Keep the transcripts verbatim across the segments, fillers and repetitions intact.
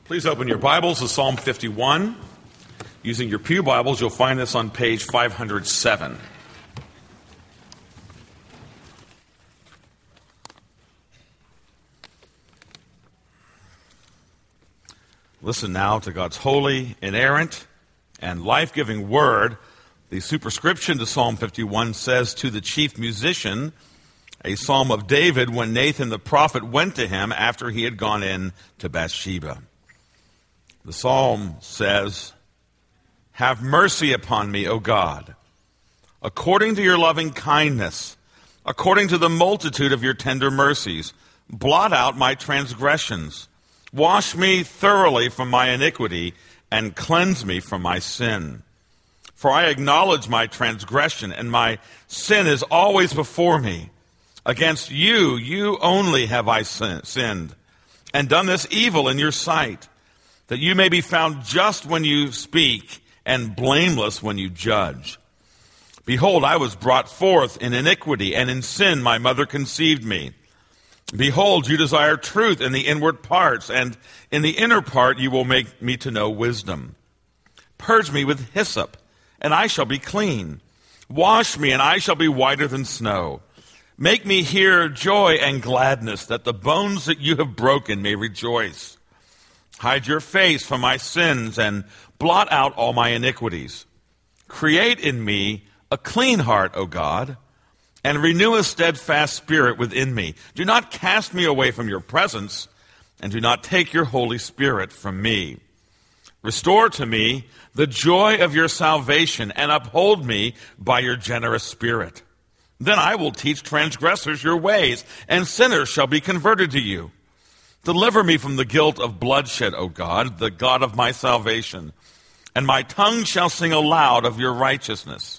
Please open your Bibles to Psalm fifty-one. Using your pew Bibles, you'll find this on page five hundred seven. Listen now to God's holy, inerrant, and life-giving word. The superscription to Psalm fifty-one says, "To the chief musician, a psalm of David when Nathan the prophet went to him after he had gone in to Bathsheba." The psalm says, "Have mercy upon me, O God, according to your loving kindness, according to the multitude of your tender mercies. Blot out my transgressions. Wash me thoroughly from my iniquity and cleanse me from my sin. For I acknowledge my transgression, and my sin is always before me. Against you, you only have I sin- sinned, and done this evil in your sight, that you may be found just when you speak and blameless when you judge. Behold, I was brought forth in iniquity, and in sin my mother conceived me. Behold, you desire truth in the inward parts, and in the inner part you will make me to know wisdom. Purge me with hyssop, and I shall be clean. Wash me, and I shall be whiter than snow. Make me hear joy and gladness, that the bones that you have broken may rejoice. Hide your face from my sins and blot out all my iniquities. Create in me a clean heart, O God, and renew a steadfast spirit within me. Do not cast me away from your presence, and do not take your Holy Spirit from me. Restore to me the joy of your salvation, and uphold me by your generous spirit. Then I will teach transgressors your ways, and sinners shall be converted to you. Deliver me from the guilt of bloodshed, O God, the God of my salvation, and my tongue shall sing aloud of your righteousness.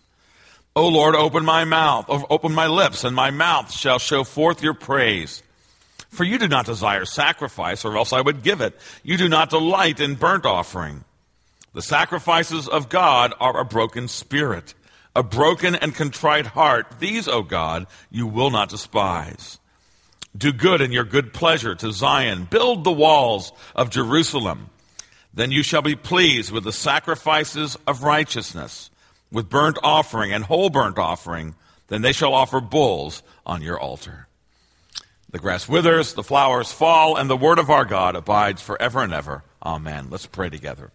O Lord, open my mouth, open my lips, and my mouth shall show forth your praise. For you do not desire sacrifice, or else I would give it. You do not delight in burnt offering. The sacrifices of God are a broken spirit, a broken and contrite heart. These, O God, you will not despise. Do good in your good pleasure to Zion. Build the walls of Jerusalem. Then you shall be pleased with the sacrifices of righteousness, with burnt offering and whole burnt offering. Then they shall offer bulls on your altar." The grass withers, the flowers fall, and the word of our God abides forever and ever. Amen. Let's pray together.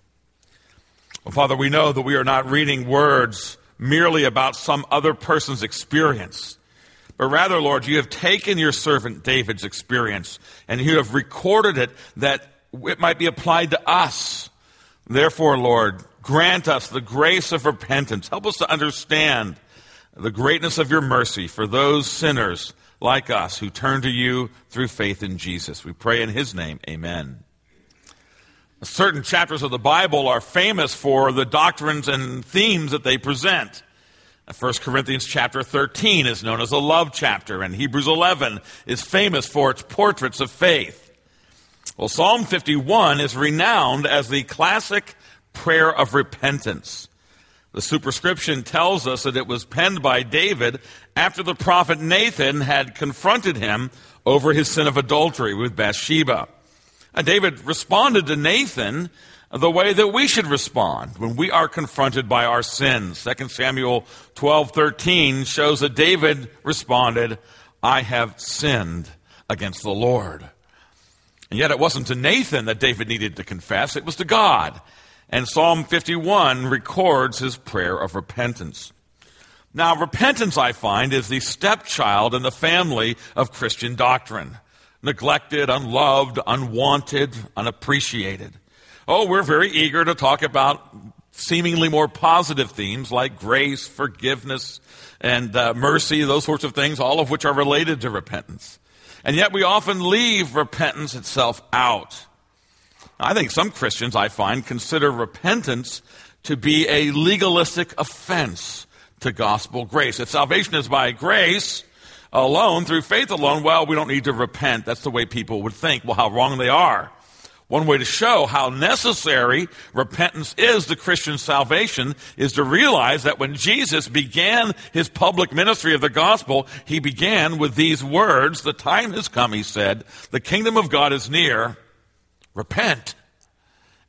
Well, Father, we know that we are not reading words merely about some other person's experience, but rather, Lord, you have taken your servant David's experience and you have recorded it that it might be applied to us. Therefore, Lord, grant us the grace of repentance. Help us to understand the greatness of your mercy for those sinners like us who turn to you through faith in Jesus. We pray in his name, amen. Certain chapters of the Bible are famous for the doctrines and themes that they present. First Corinthians chapter thirteen is known as a love chapter, and Hebrews eleven is famous for its portraits of faith. Well, Psalm fifty-one is renowned as the classic prayer of repentance. The superscription tells us that it was penned by David after the prophet Nathan had confronted him over his sin of adultery with Bathsheba. And David responded to Nathan the way that we should respond when we are confronted by our sins. Second Samuel twelve thirteen shows that David responded, "I have sinned against the Lord." And yet it wasn't to Nathan that David needed to confess, it was to God. And Psalm fifty-one records his prayer of repentance. Now, repentance, I find, is the stepchild in the family of Christian doctrine. Neglected, unloved, unwanted, unappreciated. Oh, we're very eager to talk about seemingly more positive themes like grace, forgiveness, and uh, mercy, those sorts of things, all of which are related to repentance. And yet we often leave repentance itself out. I think some Christians, I find, consider repentance to be a legalistic offense to gospel grace. If salvation is by grace alone, through faith alone, well, we don't need to repent. That's the way people would think. Well, how wrong they are. One way to show how necessary repentance is to Christian salvation is to realize that when Jesus began his public ministry of the gospel, he began with these words, "The time has come," he said, "the kingdom of God is near. Repent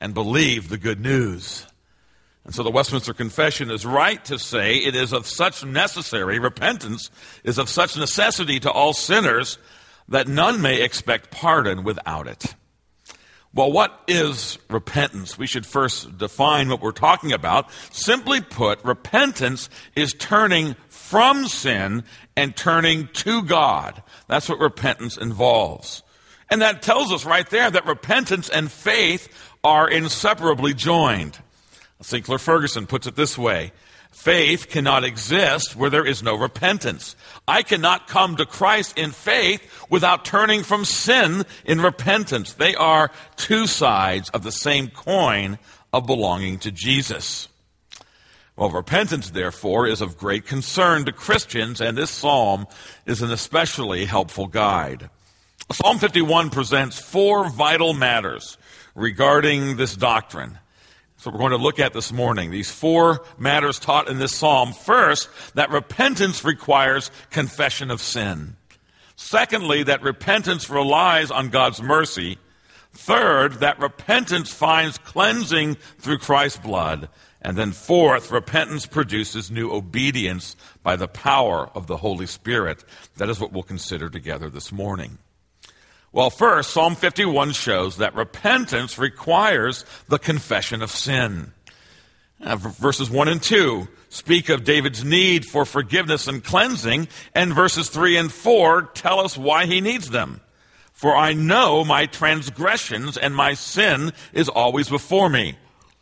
and believe the good news. And so the Westminster Confession is right to say it is of such necessary, repentance is of such necessity to all sinners that none may expect pardon without it. Well, what is repentance? We should first define what we're talking about. Simply put, repentance is turning from sin and turning to God. That's what repentance involves. And that tells us right there that repentance and faith are inseparably joined. Sinclair Ferguson puts it this way: faith cannot exist where there is no repentance. I cannot come to Christ in faith without turning from sin in repentance. They are two sides of the same coin of belonging to Jesus. Well, repentance, therefore, is of great concern to Christians, and this psalm is an especially helpful guide. Psalm fifty-one presents four vital matters regarding this doctrine. So we're going to look at this morning these four matters taught in this psalm. First, that repentance requires confession of sin. Secondly, that repentance relies on God's mercy. Third, that repentance finds cleansing through Christ's blood. And then fourth, repentance produces new obedience by the power of the Holy Spirit. That is what we'll consider together this morning. Well, first, Psalm fifty-one shows that repentance requires the confession of sin. Uh, verses one and two speak of David's need for forgiveness and cleansing, and verses three and four tell us why he needs them. For I know my transgressions and my sin is always before me.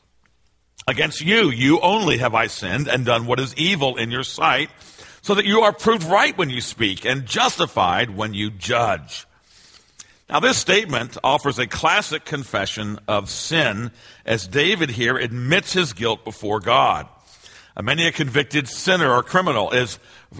Against you, you only have I sinned and done what is evil in your sight, so that you are proved right when you speak and justified when you judge. Now, this statement offers a classic confession of sin, as David here admits his guilt before God. Uh, many a convicted sinner or criminal is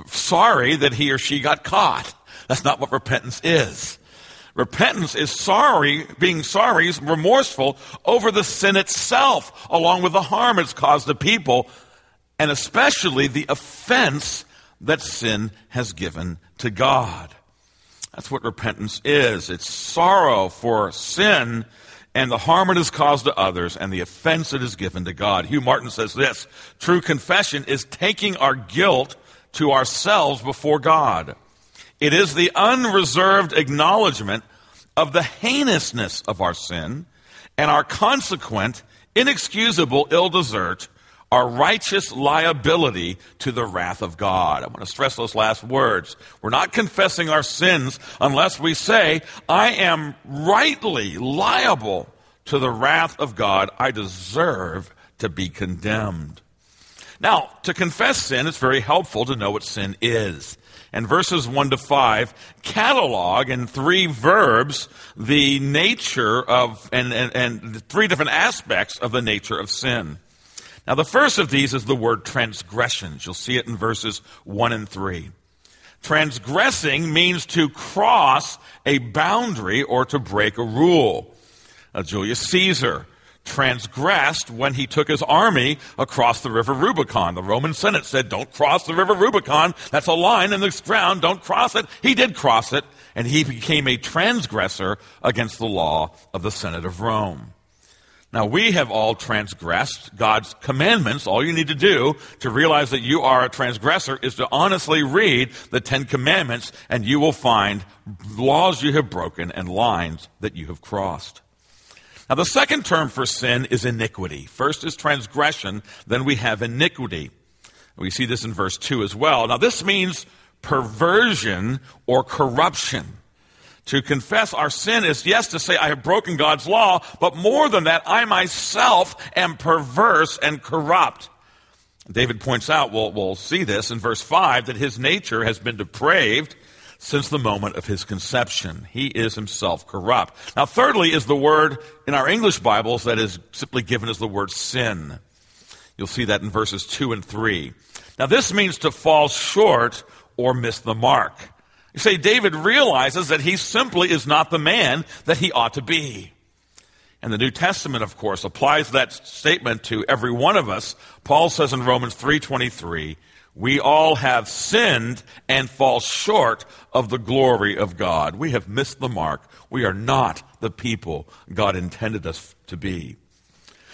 sorry that he or she got caught. That's not what repentance is. Repentance is sorry, being sorry, remorseful over the sin itself, along with the harm it's caused to people, and especially the offense that sin has given to God. That's what repentance is. It's sorrow for sin and the harm it has caused to others and the offense it is given to God. Hugh Martin says this: true confession is taking our guilt to ourselves before God. It is the unreserved acknowledgement of the heinousness of our sin and our consequent, inexcusable ill desert, our righteous liability to the wrath of God. I want to stress those last words. We're not confessing our sins unless we say, I am rightly liable to the wrath of God. I deserve to be condemned. Now, to confess sin, it's very helpful to know what sin is. And verses one to five catalog in three verbs the nature of, and, and, and three different aspects of the nature of sin. Now, the first of these is the word transgressions. You'll see it in verses one and three. Transgressing means to cross a boundary or to break a rule. Uh, Julius Caesar transgressed when he took his army across the river Rubicon. The Roman Senate said, don't cross the river Rubicon. That's a line in the ground. Don't cross it. He did cross it, and he became a transgressor against the law of the Senate of Rome. Now, we have all transgressed God's commandments. All you need to do to realize that you are a transgressor is to honestly read the Ten Commandments, and you will find laws you have broken and lines that you have crossed. Now, the second term for sin is iniquity. First is transgression, then we have iniquity. We see this in verse two as well. Now, this means perversion or corruption. To confess our sin is, yes, to say I have broken God's law, but more than that, I myself am perverse and corrupt. David points out, we'll, we'll see this in verse five, that his nature has been depraved since the moment of his conception. He is himself corrupt. Now, thirdly is the word in our English Bibles that is simply given as the word sin. You'll see that in verses two and three. Now, this means to fall short or miss the mark. You say David realizes that he simply is not the man that he ought to be. And the New Testament, of course, applies that statement to every one of us. Paul says in Romans three twenty-three, we all have sinned and fall short of the glory of God. We have missed the mark. We are not the people God intended us to be.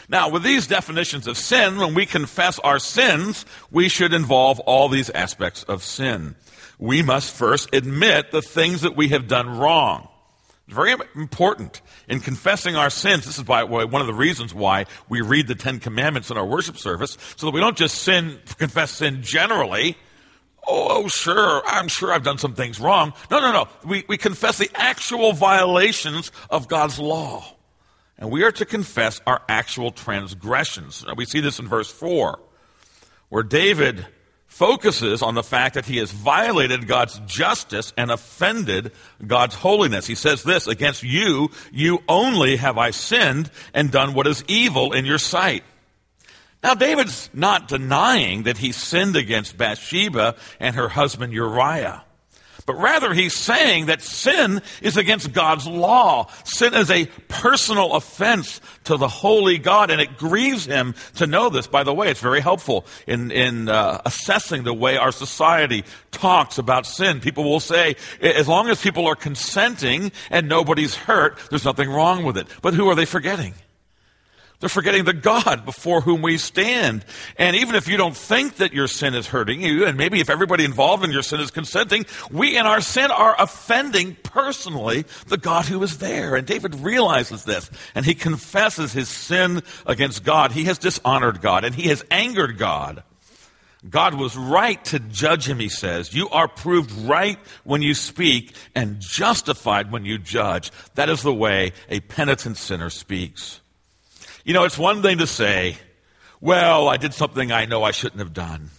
Now, with these definitions of sin, when we confess our sins, we should involve all these aspects of sin. We must first admit the things that we have done wrong. It's very important in confessing our sins. This is by one of the reasons why we read the Ten Commandments in our worship service, so that we don't just sin, confess sin generally. Oh, oh, sure, I'm sure I've done some things wrong. No, no, no. We, we confess the actual violations of God's law. And we are to confess our actual transgressions. Now, we see this in verse four, where David focuses on the fact that he has violated God's justice and offended God's holiness. He says this, against you, you only have I sinned and done what is evil in your sight. Now, David's not denying that he sinned against Bathsheba and her husband Uriah. But rather, he's saying that sin is against God's law. Sin is a personal offense to the holy God, and it grieves him to know this. By the way, it's very helpful in, in uh, assessing the way our society talks about sin. People will say, as long as people are consenting and nobody's hurt, there's nothing wrong with it. But who are they forgetting? They're forgetting the God before whom we stand. And even if you don't think that your sin is hurting you, and maybe if everybody involved in your sin is consenting, we in our sin are offending personally the God who is there. And David realizes this, and he confesses his sin against God. He has dishonored God, and he has angered God. God was right to judge him, he says. You are proved right when you speak and justified when you judge. That is the way a penitent sinner speaks. You know, it's one thing to say, well, I did something I know I shouldn't have done.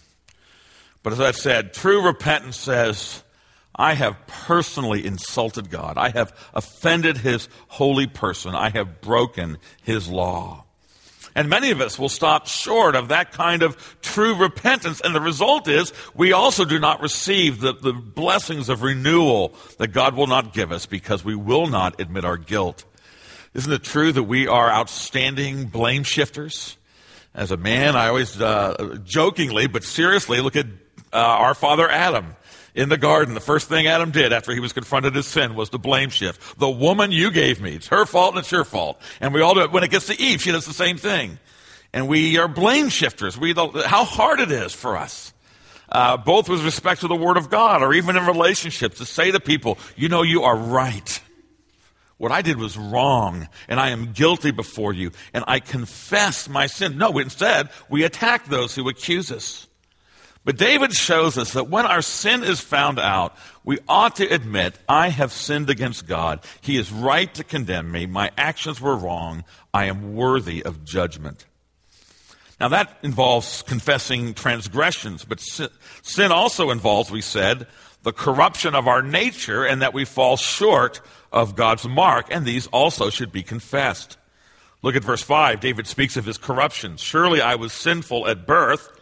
But as I said, true repentance says, I have personally insulted God. I have offended his holy person. I have broken his law. And many of us will stop short of that kind of true repentance. And the result is we also do not receive the, the blessings of renewal that God will not give us because we will not admit our guilt. Isn't it true that we are outstanding blame shifters? As a man, I always uh, jokingly but seriously look at uh, our father Adam in the garden. The first thing Adam did after he was confronted with sin was to blame shift. The woman you gave me, it's her fault and it's your fault. And we all do it. When it gets to Eve, she does the same thing. And we are blame shifters. We how hard it is for us, uh, both with respect to the Word of God or even in relationships, to say to people, you know, you are right. What I did was wrong, and I am guilty before you, and I confess my sin. No, instead, we attack those who accuse us. But David shows us that when our sin is found out, we ought to admit, I have sinned against God. He is right to condemn me. My actions were wrong. I am worthy of judgment. Now, that involves confessing transgressions, but sin also involves, we said, the corruption of our nature and that we fall short of God's mark, and these also should be confessed. Look at verse five. David speaks of his corruption. Surely I was sinful at birth,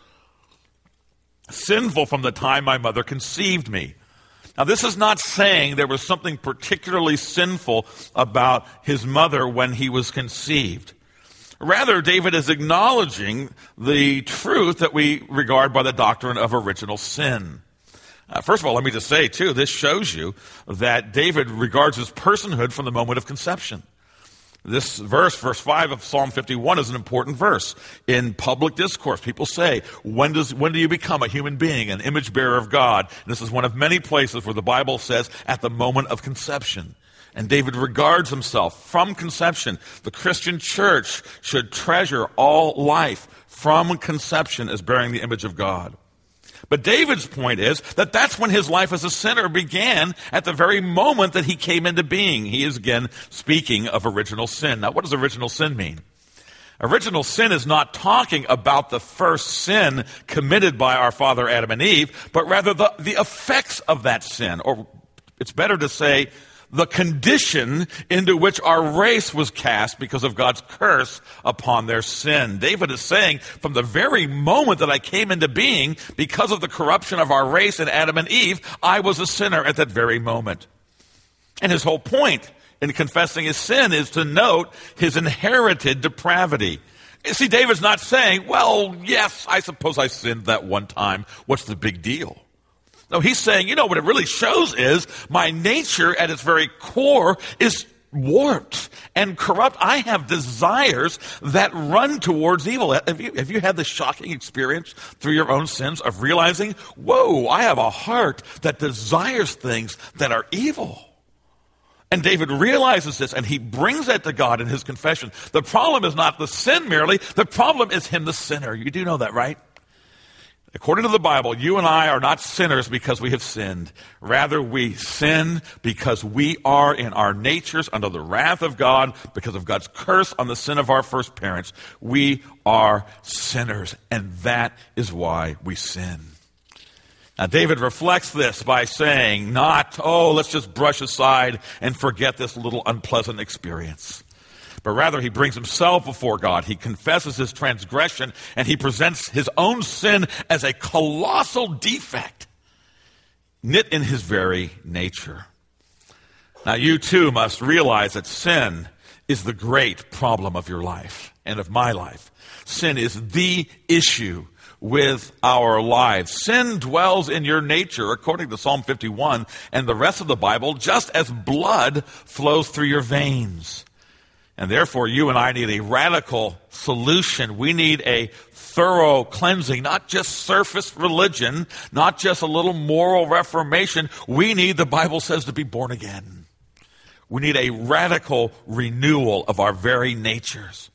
sinful from the time my mother conceived me. Now, this is not saying there was something particularly sinful about his mother when he was conceived. Rather, David is acknowledging the truth that we regard by the doctrine of original sin. Uh, first of all, let me just say, too, this shows you that David regards his personhood from the moment of conception. This verse, verse five of Psalm fifty-one, is an important verse. In public discourse, people say, when does when do you become a human being, an image bearer of God? And this is one of many places where the Bible says, at the moment of conception. And David regards himself from conception. The Christian church should treasure all life from conception as bearing the image of God. But David's point is that that's when his life as a sinner began, at the very moment that he came into being. He is again speaking of original sin. Now, what does original sin mean? Original sin is not talking about the first sin committed by our father Adam and Eve, but rather the, the effects of that sin. Or it's better to say the condition into which our race was cast because of God's curse upon their sin. David is saying, from the very moment that I came into being, because of the corruption of our race in Adam and Eve, I was a sinner at that very moment. And his whole point in confessing his sin is to note his inherited depravity. You see, David's not saying, well, yes, I suppose I sinned that one time. What's the big deal? No, he's saying, you know, what it really shows is my nature at its very core is warped and corrupt. I have desires that run towards evil. Have you, have you had the shocking experience through your own sins of realizing, whoa, I have a heart that desires things that are evil? And David realizes this, and he brings that to God in his confession. The problem is not the sin merely. The problem is him, the sinner. You do know that, right? According to the Bible, you and I are not sinners because we have sinned. Rather, we sin because we are in our natures under the wrath of God because of God's curse on the sin of our first parents. We are sinners, and that is why we sin. Now, David reflects this by saying, not, oh, let's just brush aside and forget this little unpleasant experience. But rather, he brings himself before God. He confesses his transgression, and he presents his own sin as a colossal defect knit in his very nature. Now, you too must realize that sin is the great problem of your life and of my life. Sin is the issue with our lives. Sin dwells in your nature, according to Psalm fifty-one and the rest of the Bible, just as blood flows through your veins. And therefore, you and I need a radical solution. We need a thorough cleansing, not just surface religion, not just a little moral reformation. We need, the Bible says, to be born again. We need a radical renewal of our very natures.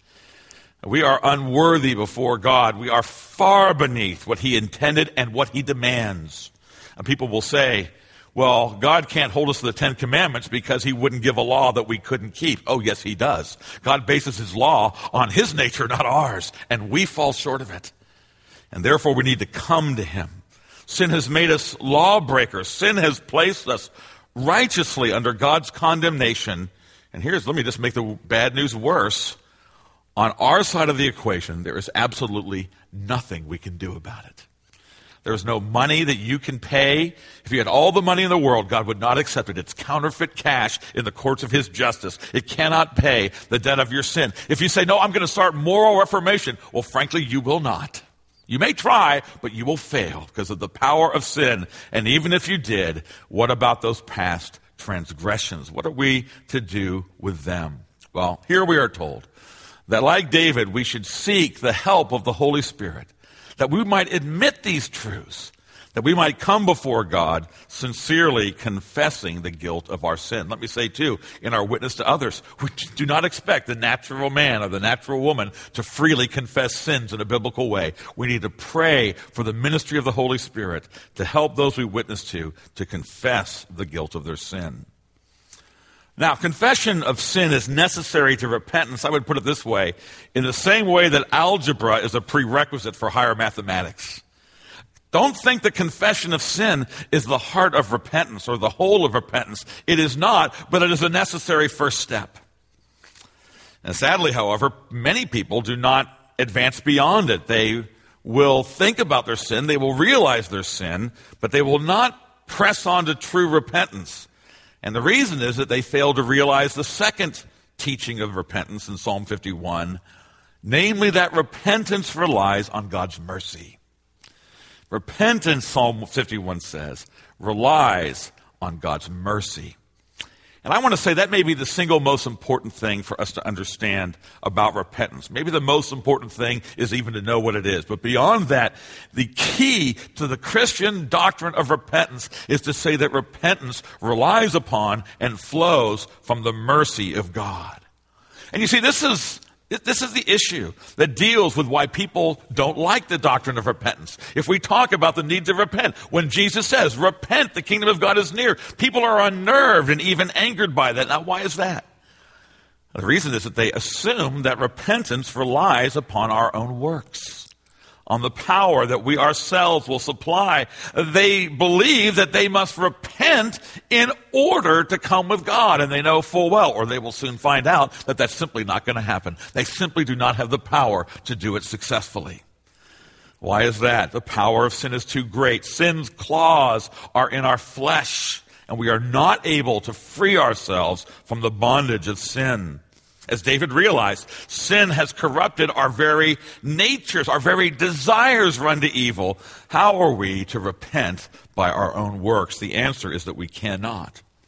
We are unworthy before God. We are far beneath what he intended and what he demands. And people will say, well, God can't hold us to the Ten Commandments because he wouldn't give a law that we couldn't keep. Oh, yes, he does. God bases his law on his nature, not ours, and we fall short of it. And therefore, we need to come to him. Sin has made us lawbreakers. Sin has placed us righteously under God's condemnation. And here's, let me just make the bad news worse. On our side of the equation, there is absolutely nothing we can do about it. There's no money that you can pay. If you had all the money in the world, God would not accept it. It's counterfeit cash in the courts of his justice. It cannot pay the debt of your sin. If you say, no, I'm going to start moral reformation, well, frankly, you will not. You may try, but you will fail because of the power of sin. And even if you did, what about those past transgressions? What are we to do with them? Well, here we are told that like David, we should seek the help of the Holy Spirit, that we might admit these truths, that we might come before God sincerely confessing the guilt of our sin. Let me say, too, in our witness to others, we do not expect the natural man or the natural woman to freely confess sins in a biblical way. We need to pray for the ministry of the Holy Spirit to help those we witness to to confess the guilt of their sin. Now, confession of sin is necessary to repentance. I would put it this way, in the same way that algebra is a prerequisite for higher mathematics. Don't think that confession of sin is the heart of repentance or the whole of repentance. It is not, but it is a necessary first step. And sadly, however, many people do not advance beyond it. They will think about their sin, they will realize their sin, but they will not press on to true repentance. And the reason is that they fail to realize the second teaching of repentance in Psalm fifty-one, namely that repentance relies on God's mercy. Repentance, Psalm fifty-one says, relies on God's mercy. And I want to say that may be the single most important thing for us to understand about repentance. Maybe the most important thing is even to know what it is. But beyond that, the key to the Christian doctrine of repentance is to say that repentance relies upon and flows from the mercy of God. And you see, this is This is the issue that deals with why people don't like the doctrine of repentance. If we talk about the need to repent, when Jesus says, repent, the kingdom of God is near, people are unnerved and even angered by that. Now, why is that? The reason is that they assume that repentance relies upon our own works, on the power that we ourselves will supply. They believe that they must repent in order to come with God, and they know full well, or they will soon find out, that that's simply not going to happen. They simply do not have the power to do it successfully. Why is that? The power of sin is too great. Sin's claws are in our flesh, and we are not able to free ourselves from the bondage of sin. As David realized, sin has corrupted our very natures, our very desires run to evil. How are we to repent by our own works? The answer is that we cannot.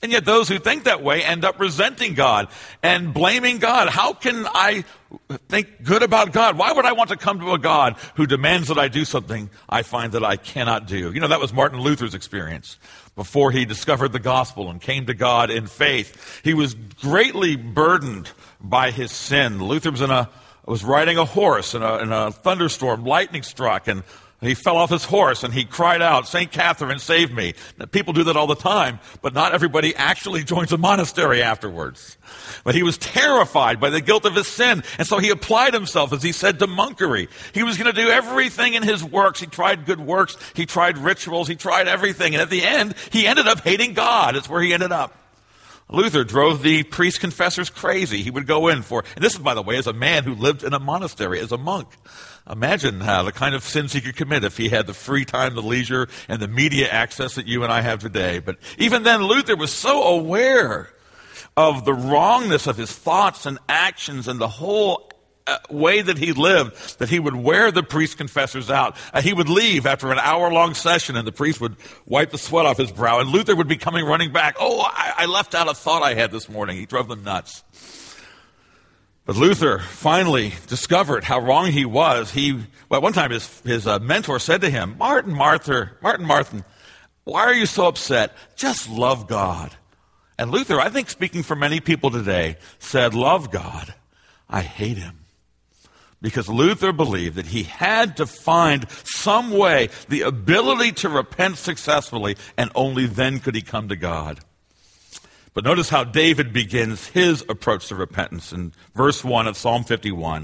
And yet those who think that way end up resenting God and blaming God. How can I think good about God? Why would I want to come to a God who demands that I do something I find that I cannot do? You know, that was Martin Luther's experience before he discovered the gospel and came to God in faith. He was greatly burdened by his sin. Luther was, in a, was riding a horse in a, in a thunderstorm, lightning struck, and he fell off his horse and he cried out, "Saint Catherine, save me." Now, people do that all the time, but not everybody actually joins a monastery afterwards. But he was terrified by the guilt of his sin, and so he applied himself, as he said, to monkery. He was going to do everything in his works. He tried good works, he tried rituals, he tried everything, and at the end, he ended up hating God. That's where he ended up. Luther drove the priest confessors crazy. He would go in for, and this is, by the way, as a man who lived in a monastery as a monk. Imagine uh, the kind of sins he could commit if he had the free time, the leisure, and the media access that you and I have today. But even then, Luther was so aware of the wrongness of his thoughts and actions and the whole uh, way that he lived that he would wear the priest confessors out. Uh, he would leave after an hour-long session, and the priest would wipe the sweat off his brow, and Luther would be coming running back. "Oh, I, I left out a thought I had this morning." He drove them nuts. But Luther finally discovered how wrong he was. He, well, at one time his, his uh, mentor said to him, Martin Martha, Martin Martin, why are you so upset? Just love God. And Luther, I think speaking for many people today, said, love God, I hate him. Because Luther believed that he had to find some way, the ability to repent successfully, and only then could he come to God. But notice how David begins his approach to repentance in verse one of Psalm fifty-one.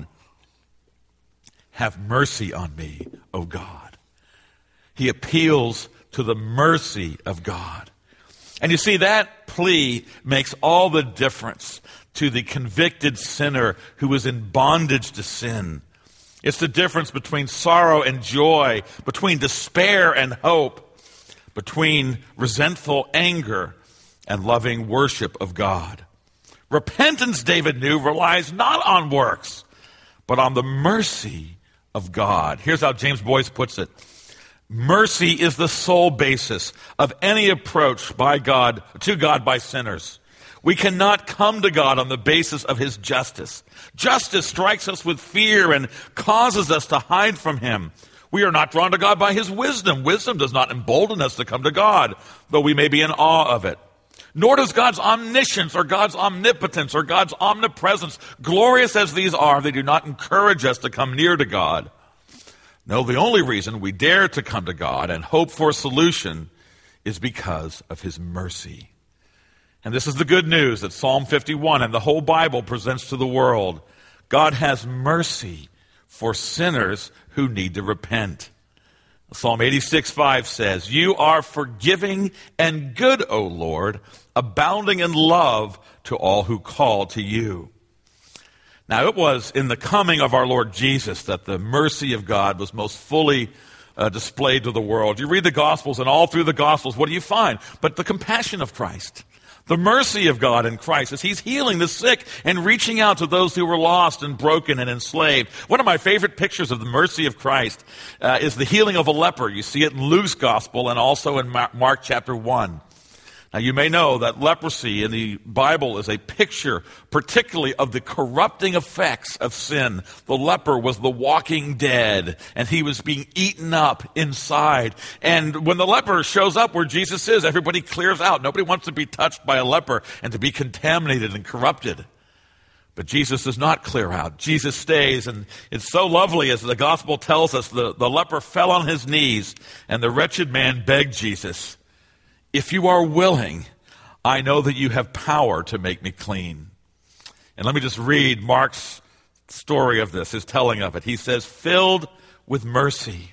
Have mercy on me, O God. He appeals to the mercy of God. And you see, that plea makes all the difference to the convicted sinner who is in bondage to sin. It's the difference between sorrow and joy, between despair and hope, between resentful anger and loving worship of God. Repentance, David knew, relies not on works, but on the mercy of God. Here's how James Boyce puts it. Mercy is the sole basis of any approach by God to God by sinners. We cannot come to God on the basis of his justice. Justice strikes us with fear and causes us to hide from him. We are not drawn to God by his wisdom. Wisdom does not embolden us to come to God, though we may be in awe of it. Nor does God's omniscience or God's omnipotence or God's omnipresence, glorious as these are, they do not encourage us to come near to God. No, the only reason we dare to come to God and hope for a solution is because of his mercy. And this is the good news that Psalm fifty-one and the whole Bible presents to the world. God has mercy for sinners who need to repent. Psalm eighty-six five says, You are forgiving and good, O Lord, abounding in love to all who call to you. Now, it was in the coming of our Lord Jesus that the mercy of God was most fully uh, displayed to the world. You read the Gospels, and all through the Gospels, what do you find? But the compassion of Christ. The mercy of God in Christ as he's healing the sick and reaching out to those who were lost and broken and enslaved. One of my favorite pictures of the mercy of Christ uh, is the healing of a leper. You see it in Luke's gospel and also in Mark chapter one. Now, you may know that leprosy in the Bible is a picture particularly of the corrupting effects of sin. The leper was the walking dead, and he was being eaten up inside. And when the leper shows up where Jesus is, everybody clears out. Nobody wants to be touched by a leper and to be contaminated and corrupted. But Jesus does not clear out. Jesus stays, and it's so lovely as the gospel tells us, the, the leper fell on his knees, and the wretched man begged Jesus, If you are willing, I know that you have power to make me clean. And let me just read Mark's story of this, his telling of it. He says, filled with mercy,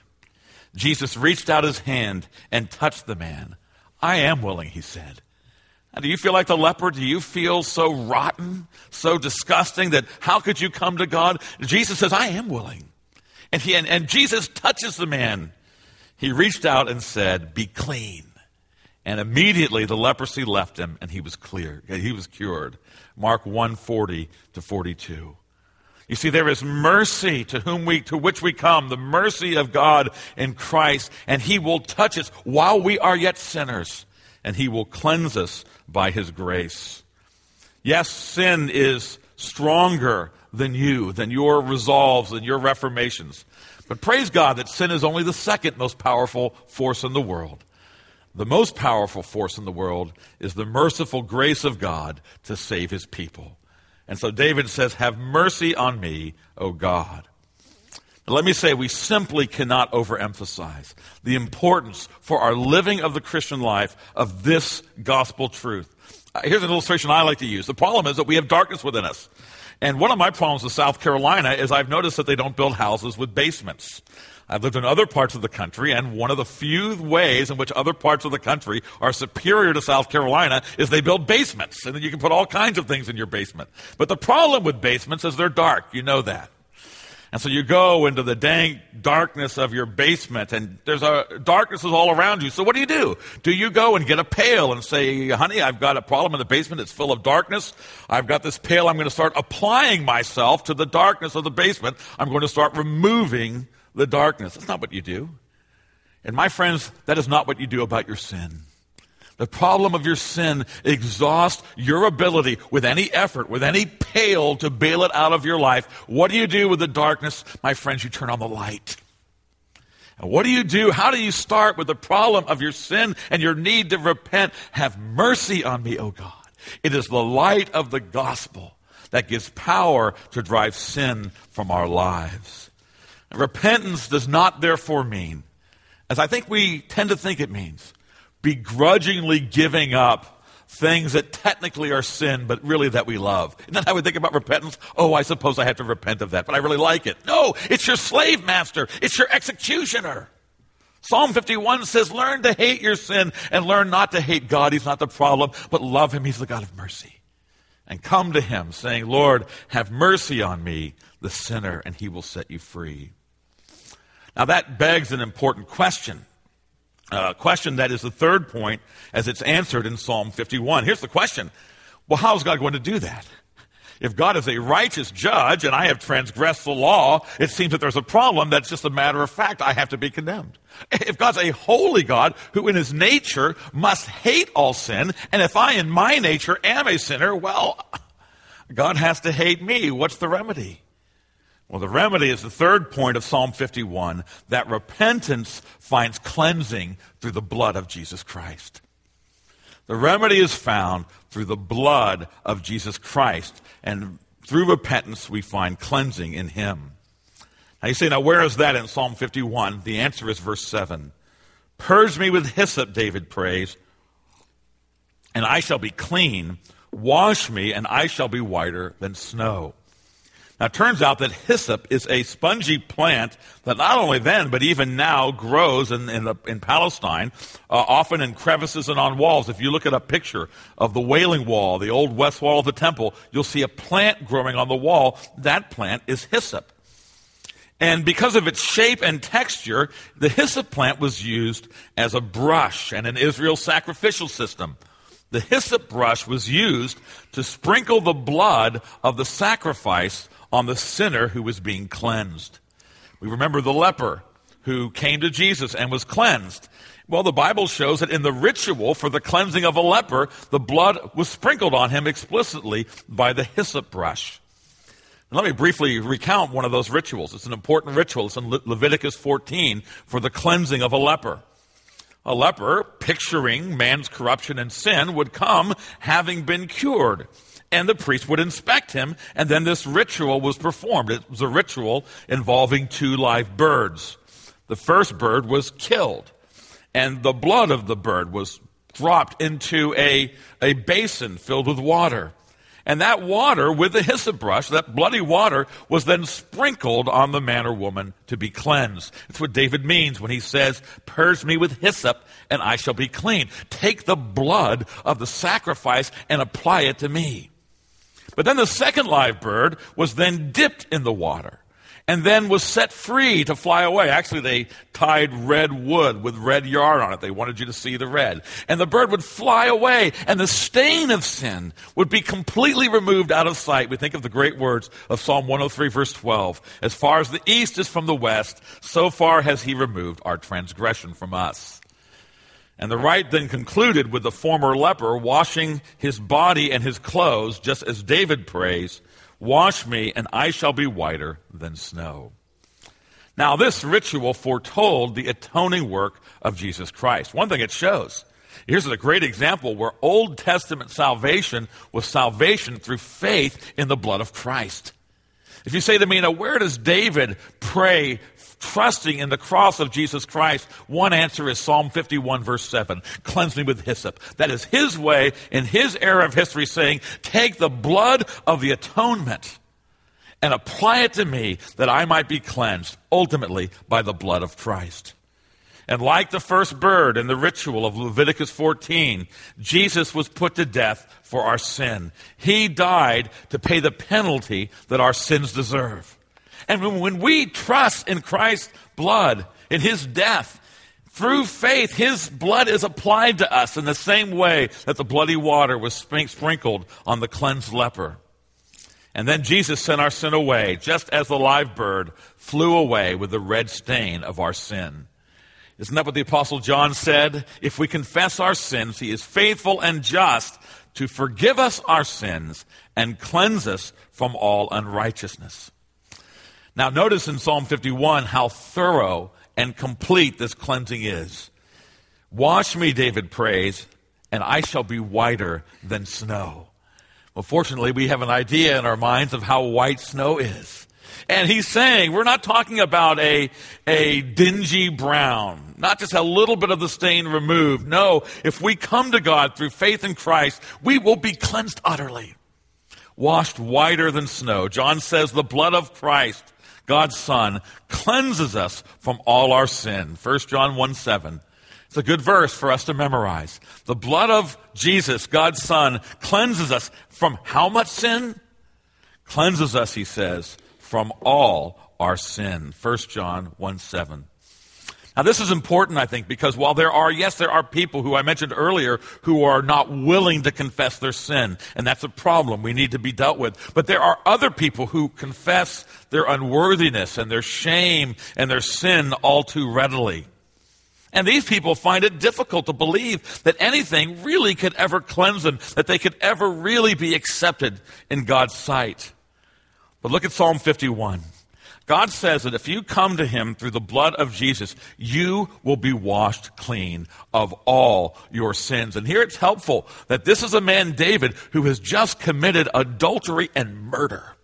Jesus reached out his hand and touched the man. I am willing, he said. And do you feel like the leper? Do you feel so rotten, so disgusting that how could you come to God? Jesus says, I am willing. And, he, and, and Jesus touches the man. He reached out and said, be clean. And immediately the leprosy left him, and he was clear. He was cured. Mark one forty to forty-two. You see, there is mercy to whom we, to which we come, the mercy of God in Christ, and he will touch us while we are yet sinners. and he will cleanse us by his grace. Yes, sin is stronger than you, than your resolves, than your reformations. But praise God that sin is only the second most powerful force in the world. The most powerful force in the world is the merciful grace of God to save his people. And so David says, have mercy on me, O God. Now, let me say, we simply cannot overemphasize the importance for our living of the Christian life of this gospel truth. Uh, here's an illustration I like to use. The problem is that we have darkness within us. And one of my problems with South Carolina is I've noticed that they don't build houses with basements. I've lived in other parts of the country, and one of the few ways in which other parts of the country are superior to South Carolina is they build basements, and then you can put all kinds of things in your basement. But the problem with basements is they're dark. You know that. And so you go into the dank darkness of your basement, and there's a darkness is all around you. So what do you do? Do you go and get a pail and say, honey, I've got a problem in the basement. It's full of darkness. I've got this pail. I'm going to start applying myself to the darkness of the basement. I'm going to start removing the darkness. That's not what you do. And my friends, that is not what you do about your sin. The problem of your sin exhausts your ability with any effort, with any pail to bail it out of your life. What do you do with the darkness? My friends, you turn on the light. And what do you do? How do you start with the problem of your sin and your need to repent? Have mercy on me, O God. It is the light of the gospel that gives power to drive sin from our lives. And repentance does not therefore mean, as I think we tend to think it means, begrudgingly giving up things that technically are sin, but really that we love. Isn't that how we think about repentance? Oh, I suppose I have to repent of that, but I really like it. No, it's your slave master. It's your executioner. Psalm fifty-one says, learn to hate your sin and learn not to hate God. He's not the problem, but love him. He's the God of mercy. And come to him saying, Lord, have mercy on me, the sinner, and he will set you free. Now that begs an important question. A uh, question that is the third point as it's answered in Psalm fifty-one. Here's the question. Well, how is God going to do that? If God is a righteous judge and I have transgressed the law, it seems that there's a problem that's just a matter of fact. I have to be condemned. If God's a holy God who in his nature must hate all sin, and if I in my nature am a sinner, well, God has to hate me. What's the remedy? Well, the remedy is the third point of Psalm fifty-one, that repentance finds cleansing through the blood of Jesus Christ. The remedy is found through the blood of Jesus Christ, and through repentance we find cleansing in him. Now you say, now where is that in Psalm fifty-one? The answer is verse seven. Purge me with hyssop, David prays, and I shall be clean. Wash me, and I shall be whiter than snow. Now, it turns out that hyssop is a spongy plant that not only then, but even now grows in, in, the, in Palestine, uh, often in crevices and on walls. If you look at a picture of the Wailing Wall, the old west wall of the temple, you'll see a plant growing on the wall. That plant is hyssop. And because of its shape and texture, the hyssop plant was used as a brush and in Israel's sacrificial system. The hyssop brush was used to sprinkle the blood of the sacrifice on the sinner who was being cleansed. We remember the leper who came to Jesus and was cleansed. Well, the Bible shows that in the ritual for the cleansing of a leper, the blood was sprinkled on him explicitly by the hyssop brush. And let me briefly recount one of those rituals. It's an important ritual. It's in Le- Leviticus fourteen for the cleansing of a leper. A leper, picturing man's corruption and sin, would come having been cured. And the priest would inspect him, and then this ritual was performed. It was a ritual involving two live birds. The first bird was killed, and the blood of the bird was dropped into a, a basin filled with water. And that water, with the hyssop brush, that bloody water, was then sprinkled on the man or woman to be cleansed. It's what David means when he says, purge me with hyssop and I shall be clean. Take the blood of the sacrifice and apply it to me. But then the second live bird was then dipped in the water and then was set free to fly away. Actually, they tied red wood with red yarn on it. They wanted you to see the red. And the bird would fly away, and the stain of sin would be completely removed out of sight. We think of the great words of Psalm one oh three, verse twelve. As far as the east is from the west, so far has he removed our transgression from us. And the rite then concluded with the former leper washing his body and his clothes, just as David prays, "Wash me, and I shall be whiter than snow." Now, this ritual foretold the atoning work of Jesus Christ. One thing it shows, here's a great example where Old Testament salvation was salvation through faith in the blood of Christ. If you say to me, now, where does David pray trusting in the cross of Jesus Christ? One answer is Psalm fifty-one, verse seven, "Cleanse me with hyssop." That is his way in his era of history saying, take the blood of the atonement and apply it to me that I might be cleansed, ultimately by the blood of Christ. And like the first bird in the ritual of Leviticus fourteen, Jesus was put to death for our sin. He died to pay the penalty that our sins deserve. And when we trust in Christ's blood, in his death, through faith, his blood is applied to us in the same way that the bloody water was sprinkled on the cleansed leper. And then Jesus sent our sin away, just as the live bird flew away with the red stain of our sin. Isn't that what the Apostle John said? If we confess our sins, he is faithful and just to forgive us our sins and cleanse us from all unrighteousness. Now notice in Psalm fifty-one how thorough and complete this cleansing is. "Wash me," David prays, "and I shall be whiter than snow." Well, fortunately, we have an idea in our minds of how white snow is. And he's saying we're not talking about a, a dingy brown, not just a little bit of the stain removed. No, if we come to God through faith in Christ, we will be cleansed utterly, washed whiter than snow. John says the blood of Christ, God's Son, cleanses us from all our sin. First John one seven. It's a good verse for us to memorize. The blood of Jesus, God's Son, cleanses us from how much sin? Cleanses us, he says, from all our sin. First John one seven. Now this is important, I think, because while there are, yes, there are people who I mentioned earlier who are not willing to confess their sin, and that's a problem we need to be dealt with. But there are other people who confess their unworthiness and their shame and their sin all too readily. And these people find it difficult to believe that anything really could ever cleanse them, that they could ever really be accepted in God's sight. But look at Psalm fifty-one. God says that if you come to him through the blood of Jesus, you will be washed clean of all your sins. And here it's helpful that this is a man, David, who has just committed adultery and murder.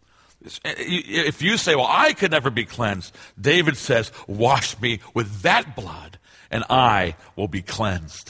If you say, well, I could never be cleansed, David says, wash me with that blood, and I will be cleansed.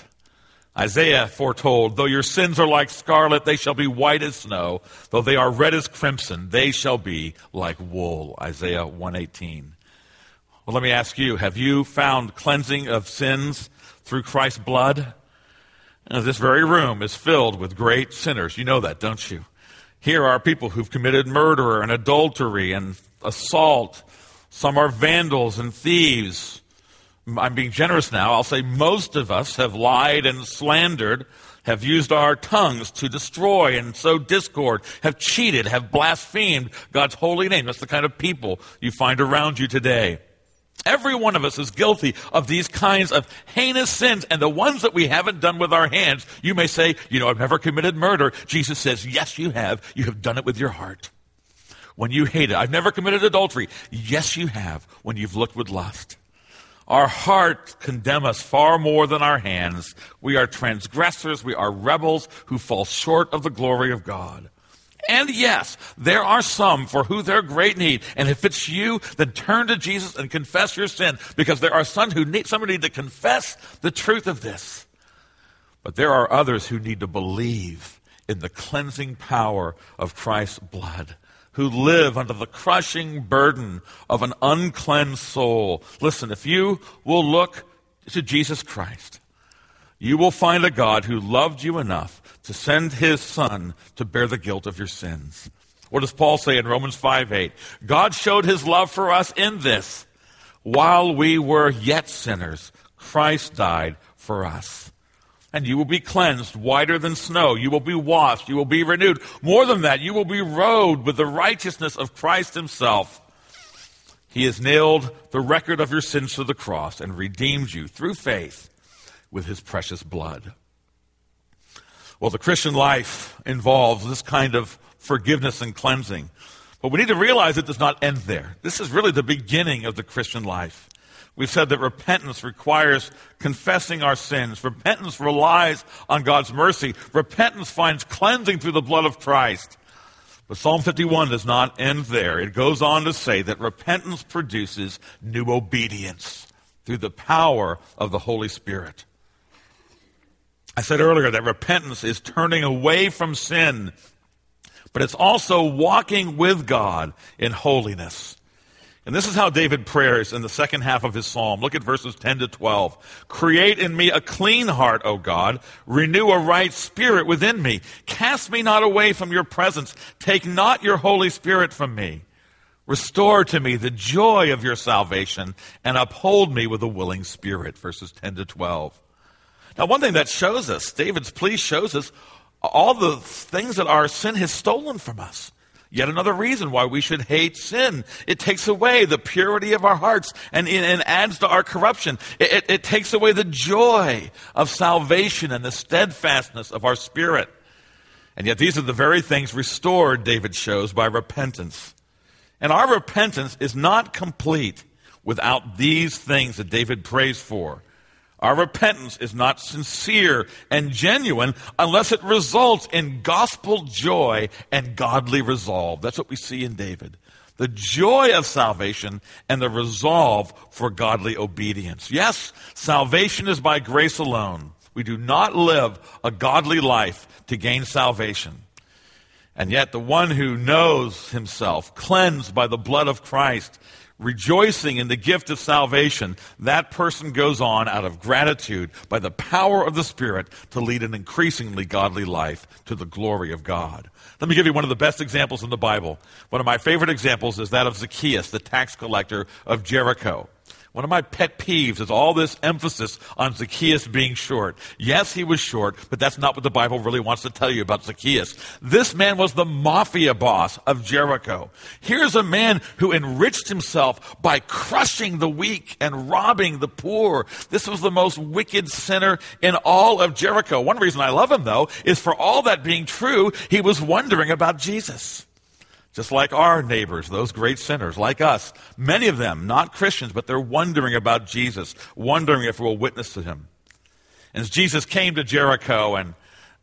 Isaiah foretold, though your sins are like scarlet, they shall be white as snow. Though they are red as crimson, they shall be like wool. Isaiah one eighteen. Well, let me ask you, have you found cleansing of sins through Christ's blood? Now, this very room is filled with great sinners. You know that, don't you? Here are people who've committed murder and adultery and assault. Some are vandals and thieves. I'm being generous now. I'll say most of us have lied and slandered, have used our tongues to destroy and sow discord, have cheated, have blasphemed God's holy name. That's the kind of people you find around you today. Every one of us is guilty of these kinds of heinous sins, and the ones that we haven't done with our hands, you may say, you know, I've never committed murder. Jesus says, yes, you have. You have done it with your heart. When you hate it. I've never committed adultery. Yes, you have, when you've looked with lust. Our hearts condemn us far more than our hands. We are transgressors. We are rebels who fall short of the glory of God. And yes, there are some for who there's great need. And if it's you, then turn to Jesus and confess your sin, because there are some who need, some who need to confess the truth of this. But there are others who need to believe in the cleansing power of Christ's blood, who live under the crushing burden of an uncleansed soul. Listen, if you will look to Jesus Christ, you will find a God who loved you enough to send his Son to bear the guilt of your sins. What does Paul say in Romans five eight? God showed his love for us in this: while we were yet sinners, Christ died for us. And you will be cleansed whiter than snow. You will be washed. You will be renewed. More than that, you will be robed with the righteousness of Christ himself. He has nailed the record of your sins to the cross and redeemed you through faith with his precious blood. Well, the Christian life involves this kind of forgiveness and cleansing. But we need to realize it does not end there. This is really the beginning of the Christian life. We've said that repentance requires confessing our sins. Repentance relies on God's mercy. Repentance finds cleansing through the blood of Christ. But Psalm fifty-one does not end there. It goes on to say that repentance produces new obedience through the power of the Holy Spirit. I said earlier that repentance is turning away from sin, but it's also walking with God in holiness. And this is how David prays in the second half of his psalm. Look at verses ten to twelve. Create in me a clean heart, O God. Renew a right spirit within me. Cast me not away from your presence. Take not your Holy Spirit from me. Restore to me the joy of your salvation and uphold me with a willing spirit. Verses ten to twelve. Now, one thing that shows us, David's plea shows us all the things that our sin has stolen from us. Yet another reason why we should hate sin. It takes away the purity of our hearts and, and adds to our corruption. It, it, it takes away the joy of salvation and the steadfastness of our spirit. And yet these are the very things restored, David shows, by repentance. And our repentance is not complete without these things that David prays for. Our repentance is not sincere and genuine unless it results in gospel joy and godly resolve. That's what we see in David. The joy of salvation and the resolve for godly obedience. Yes, salvation is by grace alone. We do not live a godly life to gain salvation. And yet the one who knows himself, cleansed by the blood of Christ, rejoicing in the gift of salvation, that person goes on out of gratitude by the power of the Spirit to lead an increasingly godly life to the glory of God. Let me give you one of the best examples in the Bible. One of my favorite examples is that of Zacchaeus, the tax collector of Jericho. One of my pet peeves is all this emphasis on Zacchaeus being short. Yes, he was short, but that's not what the Bible really wants to tell you about Zacchaeus. This man was the mafia boss of Jericho. Here's a man who enriched himself by crushing the weak and robbing the poor. This was the most wicked sinner in all of Jericho. One reason I love him, though, is for all that being true, he was wondering about Jesus. Just like our neighbors, those great sinners, like us. Many of them, not Christians, but they're wondering about Jesus, wondering if we'll witness to him. And as Jesus came to Jericho and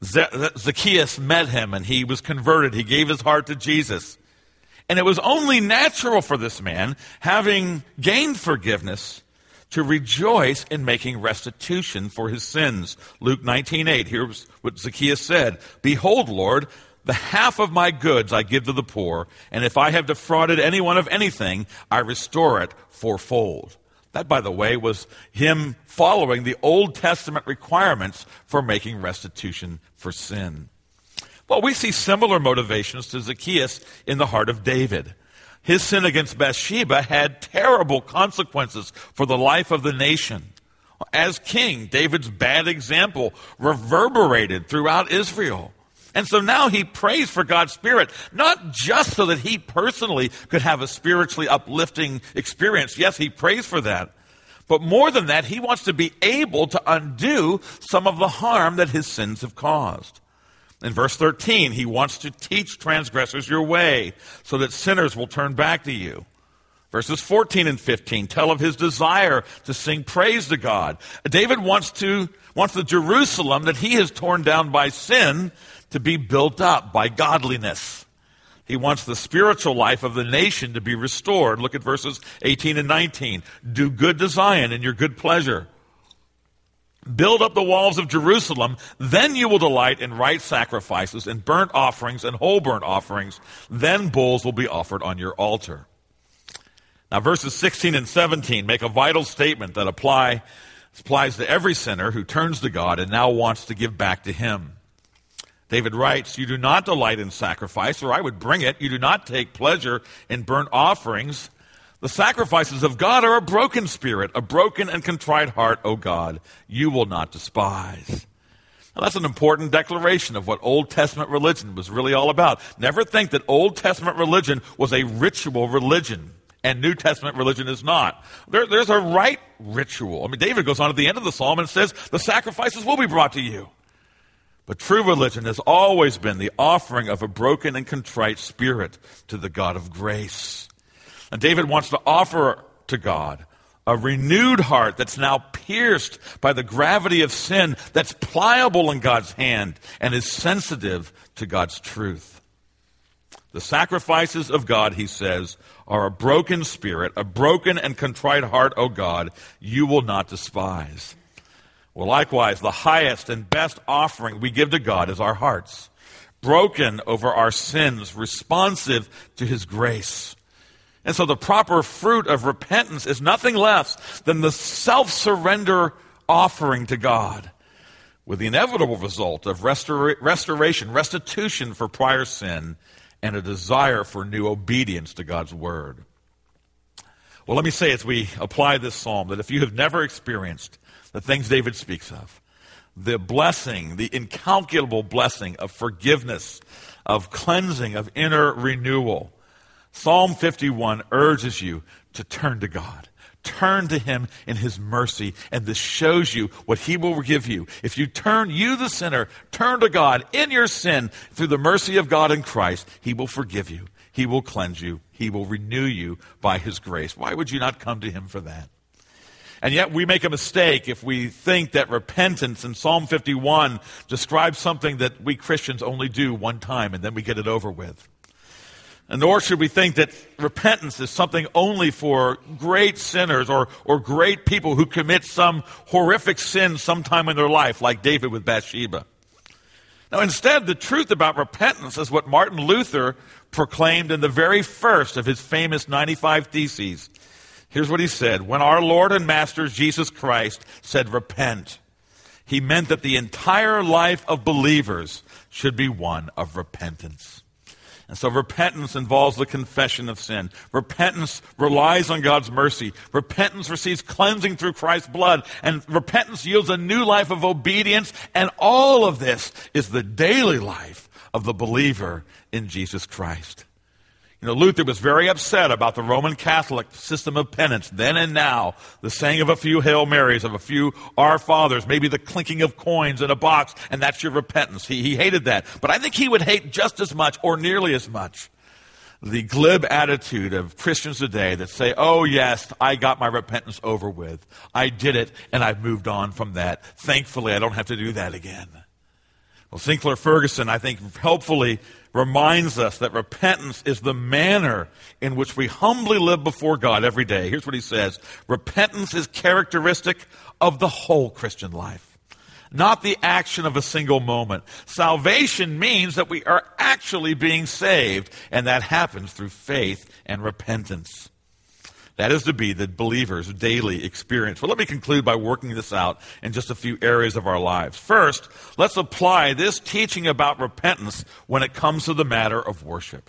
Zacchaeus met him and he was converted, he gave his heart to Jesus. And it was only natural for this man, having gained forgiveness, to rejoice in making restitution for his sins. Luke nineteen eight, here's what Zacchaeus said. Behold, Lord, the half of my goods I give to the poor, and if I have defrauded anyone of anything, I restore it fourfold. That, by the way, was him following the Old Testament requirements for making restitution for sin. Well, we see similar motivations to Zacchaeus in the heart of David. His sin against Bathsheba had terrible consequences for the life of the nation. As king, David's bad example reverberated throughout Israel. And so now he prays for God's Spirit, not just so that he personally could have a spiritually uplifting experience. Yes, he prays for that. But more than that, he wants to be able to undo some of the harm that his sins have caused. In verse thirteen, he wants to teach transgressors your way so that sinners will turn back to you. Verses fourteen and fifteen tell of his desire to sing praise to God. David wants to wants the Jerusalem that he has torn down by sin to be built up by godliness. He wants the spiritual life of the nation to be restored. Look at verses eighteen and nineteen. Do good to Zion in your good pleasure. Build up the walls of Jerusalem, then you will delight in right sacrifices and burnt offerings and whole burnt offerings. Then bulls will be offered on your altar. Now verses sixteen and seventeen make a vital statement that apply, applies to every sinner who turns to God and now wants to give back to him. David writes, you do not delight in sacrifice, or I would bring it. You do not take pleasure in burnt offerings. The sacrifices of God are a broken spirit, a broken and contrite heart, O God, you will not despise. Now, that's an important declaration of what Old Testament religion was really all about. Never think that Old Testament religion was a ritual religion. and New Testament religion is not. There, there's a right ritual. I mean, David goes on at the end of the psalm and says, the sacrifices will be brought to you. But true religion has always been the offering of a broken and contrite spirit to the God of grace. And David wants to offer to God a renewed heart that's now pierced by the gravity of sin, that's pliable in God's hand and is sensitive to God's truth. The sacrifices of God, he says, are a broken spirit, a broken and contrite heart, O God, you will not despise. Well, likewise, the highest and best offering we give to God is our hearts, broken over our sins, responsive to his grace. And so the proper fruit of repentance is nothing less than the self-surrender offering to God, with the inevitable result of restora- restoration, restitution for prior sin, and a desire for new obedience to God's word. Well, let me say as we apply this psalm that if you have never experienced the things David speaks of, the blessing, the incalculable blessing of forgiveness, of cleansing, of inner renewal, Psalm fifty-one urges you to turn to God. Turn to him in his mercy, and this shows you what he will give you. If you turn, you the sinner, turn to God in your sin through the mercy of God in Christ, he will forgive you. He will cleanse you. He will renew you by his grace. Why would you not come to him for that? And yet we make a mistake if we think that repentance in Psalm fifty-one describes something that we Christians only do one time and then we get it over with. And nor should we think that repentance is something only for great sinners or, or great people who commit some horrific sin sometime in their life, like David with Bathsheba. Now, instead, the truth about repentance is what Martin Luther proclaimed in the very first of his famous ninety-five Theses. Here's what he said: when our Lord and Master Jesus Christ said repent, he meant that the entire life of believers should be one of repentance. And so repentance involves the confession of sin. Repentance relies on God's mercy. Repentance receives cleansing through Christ's blood. And repentance yields a new life of obedience. And all of this is the daily life of the believer in Jesus Christ. You know, Luther was very upset about the Roman Catholic system of penance then and now, the saying of a few Hail Marys, of a few Our Fathers, maybe the clinking of coins in a box, and that's your repentance. He, he hated that. But I think he would hate just as much, or nearly as much, the glib attitude of Christians today that say, oh yes, I got my repentance over with. I did it, and I've moved on from that. Thankfully, I don't have to do that again. Well, Sinclair Ferguson, I think, helpfully reminds us that repentance is the manner in which we humbly live before God every day. Here's what he says: repentance is characteristic of the whole Christian life, not the action of a single moment. Salvation means that we are actually being saved, and that happens through faith and repentance. That is to be the believer's daily experience. Well, let me conclude by working this out in just a few areas of our lives. First, let's apply this teaching about repentance when it comes to the matter of worship.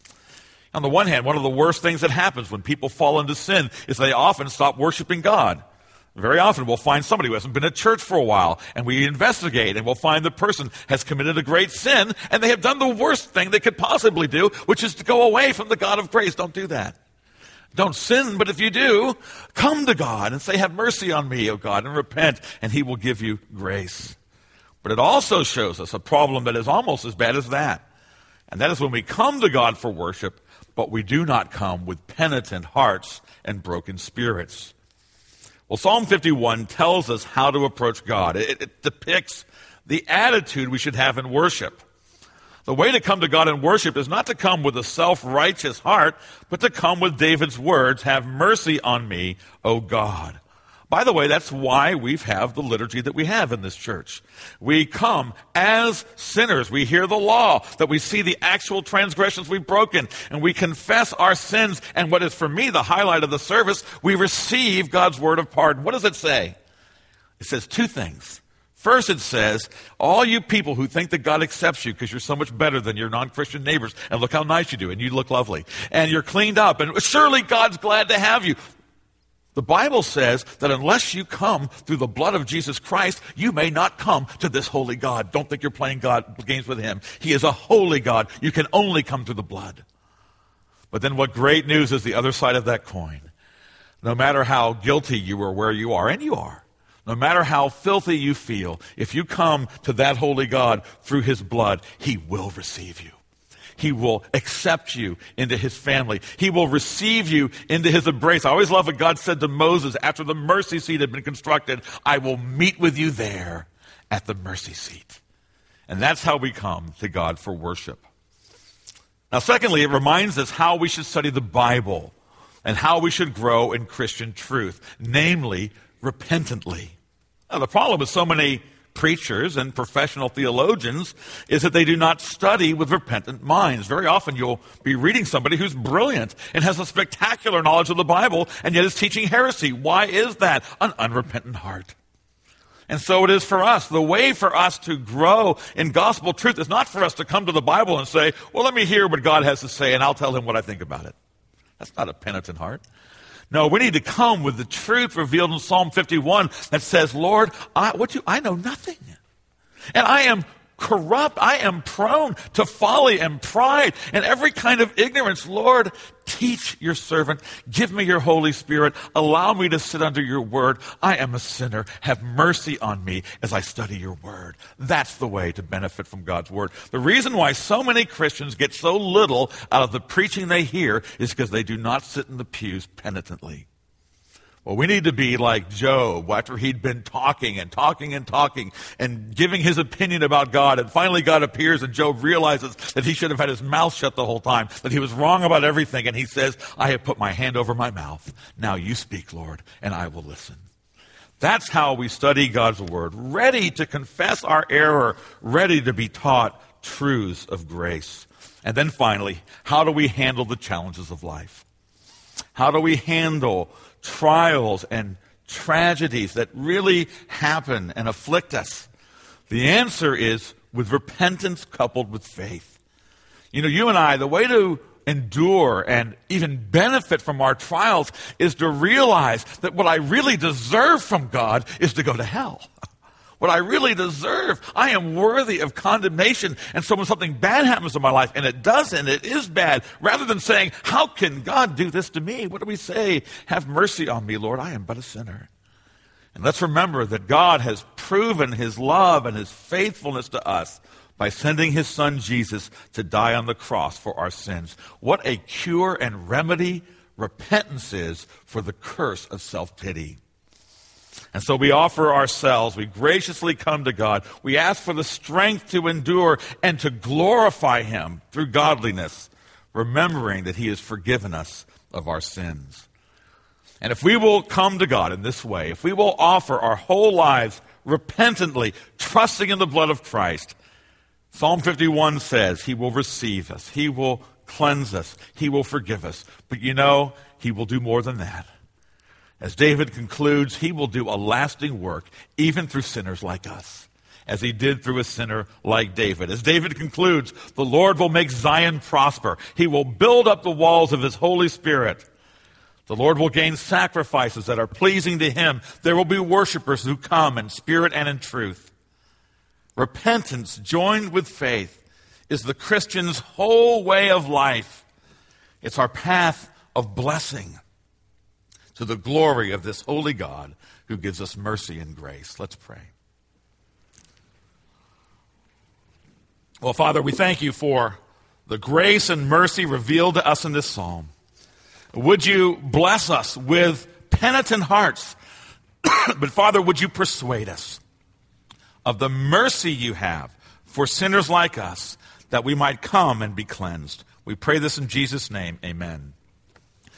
On the one hand, one of the worst things that happens when people fall into sin is they often stop worshiping God. Very often we'll find somebody who hasn't been at church for a while, and we investigate, and we'll find the person has committed a great sin, and they have done the worst thing they could possibly do, which is to go away from the God of grace. Don't do that. Don't sin, but if you do, come to God and say, have mercy on me, O God, and repent, and he will give you grace. But it also shows us a problem that is almost as bad as that. And that is when we come to God for worship, but we do not come with penitent hearts and broken spirits. Well, Psalm fifty-one tells us how to approach God. It, it depicts the attitude we should have in worship. The way to come to God in worship is not to come with a self-righteous heart, but to come with David's words, have mercy on me, O God. By the way, that's why we have the liturgy that we have in this church. We come as sinners. We hear the law, that we see the actual transgressions we've broken, and we confess our sins. And what is for me the highlight of the service, we receive God's word of pardon. What does it say? It says two things. First, it says, all you people who think that God accepts you because you're so much better than your non-Christian neighbors, and look how nice you do, and you look lovely, and you're cleaned up, and surely God's glad to have you. The Bible says that unless you come through the blood of Jesus Christ, you may not come to this holy God. Don't think you're playing God games with him. He is a holy God. You can only come through the blood. But then what great news is the other side of that coin. No matter how guilty you are where you are, and you are, no matter how filthy you feel, if you come to that holy God through his blood, he will receive you. He will accept you into his family. He will receive you into his embrace. I always love what God said to Moses after the mercy seat had been constructed. I will meet with you there at the mercy seat. And that's how we come to God for worship. Now, secondly, it reminds us how we should study the Bible and how we should grow in Christian truth, namely, repentantly. Now, the problem with so many preachers and professional theologians is that they do not study with repentant minds. Very often you'll be reading somebody who's brilliant and has a spectacular knowledge of the Bible and yet is teaching heresy. Why is that? An unrepentant heart. And so it is for us. The way for us to grow in gospel truth is not for us to come to the Bible and say, well, let me hear what God has to say and I'll tell him what I think about it. That's not a penitent heart. No, we need to come with the truth revealed in Psalm fifty-one that says, Lord, I, what you, I know nothing. And I am corrupt. I am prone to folly and pride and every kind of ignorance. Lord, teach your servant. Give me your Holy Spirit. Allow me to sit under your word. I am a sinner. Have mercy on me as I study your word. That's the way to benefit from God's word. The reason why so many Christians get so little out of the preaching they hear is because they do not sit in the pews penitently. Well, we need to be like Job after he'd been talking and talking and talking and giving his opinion about God. And finally God appears and Job realizes that he should have had his mouth shut the whole time, that he was wrong about everything. And he says, I have put my hand over my mouth. Now you speak, Lord, and I will listen. That's how we study God's word, ready to confess our error, ready to be taught truths of grace. And then finally, how do we handle the challenges of life? How do we handle trials and tragedies that really happen and afflict us? The answer is with repentance coupled with faith. You know, you and I, the way to endure and even benefit from our trials is to realize that what I really deserve from God is to go to hell. What I really deserve, I am worthy of condemnation. And so when something bad happens in my life, and it does, and it is bad, rather than saying, how can God do this to me? What do we say? Have mercy on me, Lord. I am but a sinner. And let's remember that God has proven his love and his faithfulness to us by sending his son Jesus to die on the cross for our sins. What a cure and remedy repentance is for the curse of self-pity. And so we offer ourselves, we graciously come to God, we ask for the strength to endure and to glorify him through godliness, remembering that he has forgiven us of our sins. And if we will come to God in this way, if we will offer our whole lives repentantly, trusting in the blood of Christ, Psalm fifty-one says he will receive us, he will cleanse us, he will forgive us. But you know, he will do more than that. As David concludes, he will do a lasting work even through sinners like us, as he did through a sinner like David. As David concludes, the Lord will make Zion prosper. He will build up the walls of his Holy Spirit. The Lord will gain sacrifices that are pleasing to him. There will be worshipers who come in spirit and in truth. Repentance joined with faith is the Christian's whole way of life. It's our path of blessing to the glory of this holy God who gives us mercy and grace. Let's pray. Well, Father, we thank you for the grace and mercy revealed to us in this psalm. Would you bless us with penitent hearts? But Father, would you persuade us of the mercy you have for sinners like us, that we might come and be cleansed. We pray this in Jesus' name. Amen.